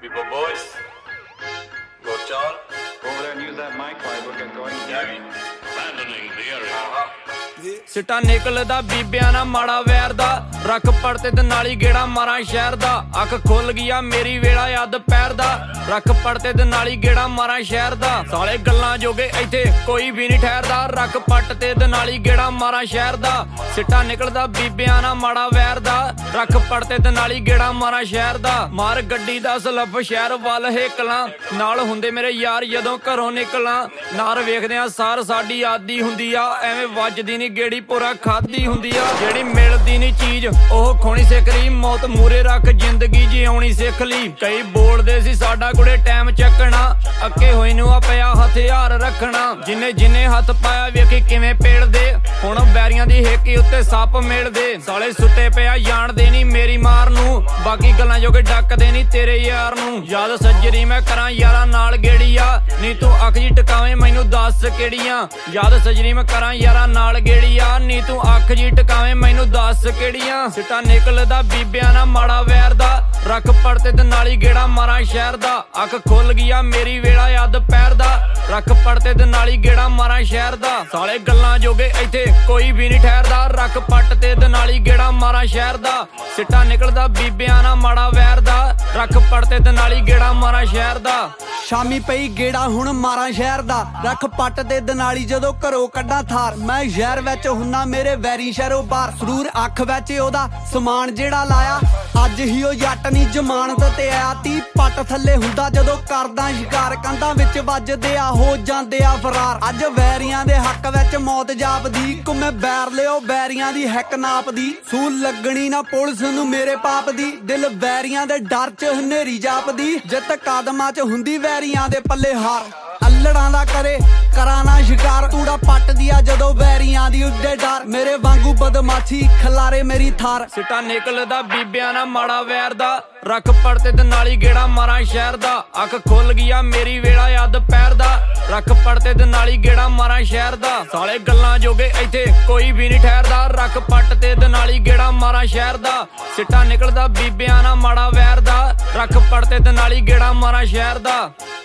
People boys, go John. Over there and use that mic while we're going. Gary, abandoning the area. ਸਿੱਟਾ ਨਿਕਲਦਾ ਬੀਬਿਆਂ ਨਾ ਮਾੜਾ ਵੈਰ ਦਾ ਰੱਖ ਪੜਤੇ ਤੇ ਨਾਲੀ ਗੇੜਾ ਮਾਰਾਂ ਸ਼ਹਿਰ ਦਾ ਅੱਖ ਖੁੱਲ ਗਿਆ ਮੇਰੀ ਵੇਲਾ ਯਾਦ ਪੈਰ ਦਾ ਰੱਖ ਪੜਤੇ ਤੇ ਨਾਲੀ ਗੇੜਾ ਮਾਰਾਂ ਸ਼ਹਿਰ ਦਾ ਸਾਲੇ ਗੱਲਾਂ ਜੋਗੇ ਇੱਥੇ ਕੋਈ ਵੀ ਨਹੀਂ ਠਹਿਰਦਾ ਰੱਖ ਪੱਟ ਤੇ ਨਾਲੀ ਗੇੜਾ ਮਾਰਾਂ ਸ਼ਹਿਰ ਦਾ ਸਿੱਟਾ ਨਿਕਲਦਾ ਬੀਬਿਆਂ ਨਾ ਮਾੜਾ ਵੈਰ ਦਾ ਰੱਖ ਪੜਤੇ ਤੇ ਨਾਲੀ ਗੇੜਾ ਮਾਰਾਂ ਸ਼ਹਿਰ ਦਾ ਮਾਰ ਗੱਡੀ ਦਾ ਸਲਫ ਸ਼ਹਿਰ ਵੱਲ ਹੇਕਲਾਂ ਨਾਲ ਹੁੰਦੇ ਮੇਰੇ ਯਾਰ ਜਦੋਂ ਘਰੋਂ ਨਿਕਲਾਂ ਨਾਰ ਵੇਖਦਿਆਂ ਸਾਰ ਸਾਡੀ ਆਦੀ ਹੁੰਦੀ ਆ ਐਵੇਂ ਵੱਜਦੀ ਨੀ ਗੇੜੀ ਪੂਰਾ ਖਾਦੀ ਹੁੰਦੀ ਆ ਜਿਹੜੀ ਮਿਲਦੀ ਨੀ ਚੀਜ਼ ਉਹ ਖੋਣੀ ਸਿੱਖ ਲਈ ਮੌਤ ਮੂਰੇ ਰੱਖ ਜ਼ਿੰਦਗੀ ਜਿਉਣੀ ਸਿੱਖ ਲਈ ਕਈ ਬੋਲਦੇ ਸੀ ਸਾਡਾ ਕੁੜੇ ਟਾਈਮ ਚੱਕਣਾ ਅੱਕੇ ਹੋਏ ਨੂੰ ਆ ਪਿਆ ਹਥਿਆਰ ਰੱਖਣਾ ਜਿੰਨੇ ਹੱਥ ਪਾਇਆ ਵੇਖੀ ਕਿਵੇਂ ਪੇੜਦੇ ਹੁਣ ਬੈਰੀਆਂ ਦੀ ਹੇਕੀ ਉੱਤੇ ਸੱਪ ਮਿਲਦੇ ਸਾਲੇ ਸੁੱਤੇ ਪਿਆ ਜਾਣਦੇ ਨੀ ਮੇਰੀ ਮਾਰ ਨੂੰ ਬਾਕੀ ਗੱਲਾਂ ਜੋਗੇ ਡੱਕਦੇ ਨੀ ਤੇਰੇ ਯਾਰ ਨੂੰ ਯਾਦ ਸੱਜਰੀ ਮੈਂ ਕਰਾਂ ਯਾਰਾਂ ਨਾਲ ਗੇੜੀ ਆ ਨੀ ਤੂੰ ਅੱਖ ਜੀ ਟਿਕਾਵੇਂ ਮੈਨੂੰ ਦੱਸ ਕਿਹੜੀਆਂ ਯਾਦ ਸੱਜਰੀ ਮੈਂ ਕਰਾਂ ਯਾਰਾਂ ਨਾਲ ਗੇੜੀ ਆ ਨੀ ਤੂੰ ਅੱਖ ਜੀ ਟਿਕਾਵੇਂ ਮੈਨੂੰ ਦੱਸ ਕਿਹੜੀਆਂ ਸਿੱਟਾ ਨਿਕਲਦਾ ਬੀਬਿਆਂ ਨਾ ਮਾੜਾ ਵੈਰ ਦਾ ਰੱਖ ਪੜਤੇ ਤੇ ਨਾਲੀ ਗੇੜਾ ਮਾਰਾਂ ਸ਼ਹਿਰ ਦਾ ਅੱਖ ਖੁੱਲ ਗਿਆ ਮੇਰੀ ਵੇਲਾ ਯਾਦ ਪੈਰ ਦਾ ਰੱਖ ਪੜਤੇ ਤੇ ਨਾਲੀ ਗੇੜਾ ਮਾਰਾਂ ਸ਼ਹਿਰ ਦਾ ਸਾਲੇ ਗੱਲਾਂ ਜੋਗੇ ਇੱਥੇ ਕੋਈ ਵੀ ਨਹੀਂ ਠਹਿਰਦਾ ਰੱਖ ਪੱਟ ਤੇ ਨਾਲੀ ਗੇੜਾ ਮਾਰਾਂ ਸ਼ਹਿਰ ਦਾ ਸਿੱਟਾ ਨਿਕਲਦਾ ਬੀਬਿਆਂ ਨਾ ਮਾੜਾ ਵੈਰ ਦਾ ਰੱਖ ਪੜਤੇ ਤੇ ਨਾਲੀ ਗੇੜਾ ਮਾਰਾਂ ਸ਼ਹਿਰ ਦਾ ਸ਼ਾਮੀ ਪਈ ਗੇੜਾ ਹੁਣ ਮਾਰਾਂ ਸ਼ਹਿਰ ਦਾ ਰੱਖ ਪੱਟ ਤੇ ਦਨਾਲੀ ਜਦੋਂ ਘਰੋਂ ਕੱਢਾਂ ਥਾਰ ਮੈਂ ਸ਼ਹਿਰ ਵਿੱਚ ਹੁੰਨਾ ਮੇਰੇ ਵੈਰੀ ਸ਼ਹਿਰੋਂ ਬਾਹਰ ਸਰੂਰ ਅੱਖ ਵਿੱਚ ਉਹਦਾ ਸਮਾਨ ਜਿਹੜਾ ਲਾਇਆ ਅੱਜ ਹੀ ਉਹ ਜੱਟ ਨੀ ਜ਼ਮਾਨਤ ਤੇ ਆਇਆ 30 ਪੱਟ ਥੱਲੇ ਹੁੰਦਾ ਜਦੋਂ ਕਰਦਾ ਸ਼ਿਕਾਰ ਕੰਧਾਂ ਵਿੱਚ ਵੱਜਦੇ ਆ ਹੋ ਜਾਂਦੇ ਆ ਫਰਾਰ ਅੱਜ ਵੈਰੀਆਂ ਦੇ ਹੱਕ ਵਿੱਚ ਮੌਤ ਜਾਪਦੀ ਘੁੰਮੇ ਬੈਰ ਲਿਓ ਵੈਰੀਆਂ ਦੀ ਹੈਕ ਨਾਪਦੀ ਸੂਲ ਲੱਗਣੀ ਨਾ ਪੁਲਿਸ ਨੂੰ ਮੇਰੇ ਪਾਪ ਦੀ ਦਿਲ ਵੈਰੀਆਂ ਦੇ ਡਰ 'ਚ ਹਨੇਰੀ ਜਾਪਦੀ ਜਿੱਤ ਕਦਮਾਂ 'ਚ ਹੁੰਦੀ ਵੈਰੀਆਂ ਦੇ ਪੱਲੇ ਹਾਰ ਅੱਲੜਾਂ ਦਾ ਕਰੇ ਕਰਾਂ ਨਾ ਸ਼ਿਕਾਰ ਤੂੜਾ ਪੱਟਦੀ ਆ ਜਦੋਂ ਵੈਰੀਆਂ ਦੀ ਉੱਡੇ ਡਰ ਮੇਰੇ ਵਾਂਗੂ ਬਦਮਾਸ਼ੀ ਖਲਾਰੇ ਮੇਰੀ ਥਾਰ ਸਿੱਟਾ ਨਿਕਲਦਾ ਬੀਬਿਆਂ ਨਾ ਮਾੜਾ ਵੈਰ ਦਾ ਰੱਖ ਪੜਤੇ ਤੇ ਨਾਲੀ ਗੇੜਾ ਮਾਰਾਂ ਸ਼ਹਿਰ ਦਾ ਅੱਖ ਖੁੱਲ ਗਿਆ ਮੇਰੀ ਵੇਲਾ ਯਾਦ ਪੈਰ ਦਾ ਰੱਖ ਪੜਤੇ ਤੇ ਨਾਲੀ ਗੇੜਾ ਮਾਰਾਂ ਸ਼ਹਿਰ ਦਾ ਸਾਲੇ ਗੱਲਾਂ ਜੋਗੇ ਇੱਥੇ ਕੋਈ ਵੀ ਨਹੀਂ ਠਹਿਰਦਾ ਰੱਖ ਪੱਟ ਤੇ ਨਾਲੀ ਗੇੜਾ ਮਾਰਾਂ ਸ਼ਹਿਰ ਦਾ ਸਿੱਟਾ ਨਿਕਲਦਾ ਬੀਬਿਆਂ ਨਾ ਮਾੜਾ ਵੈਰ ਦਾ ਰੱਖ ਪੜਤੇ ਤੇ ਨਾਲੀ ਗੇੜਾ ਮਾਰਾਂ ਸ਼ਹਿਰ ਦਾ